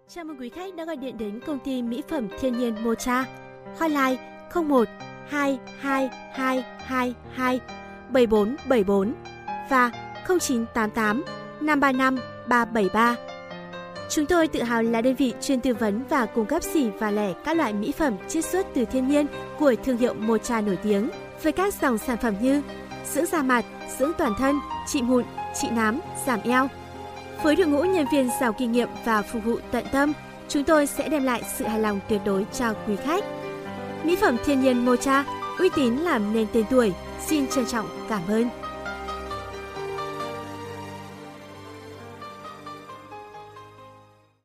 Chào mừng quý khách đã gọi điện đến công ty mỹ phẩm thiên nhiên Mocha. Hotline 01 2222 7474 và 0988 535 373. Chúng tôi tự hào là đơn vị chuyên tư vấn và cung cấp xỉ và lẻ các loại mỹ phẩm chiết xuất từ thiên nhiên của thương hiệu Mocha nổi tiếng với các dòng sản phẩm như dưỡng da mặt, dưỡng toàn thân, trị mụn, trị nám, giảm eo. Với đội ngũ nhân viên giàu kinh nghiệm và phục vụ tận tâm, chúng tôi sẽ đem lại sự hài lòng tuyệt đối cho quý khách. Mỹ phẩm thiên nhiên Mocha, uy tín làm nên tên tuổi. Xin trân trọng cảm ơn.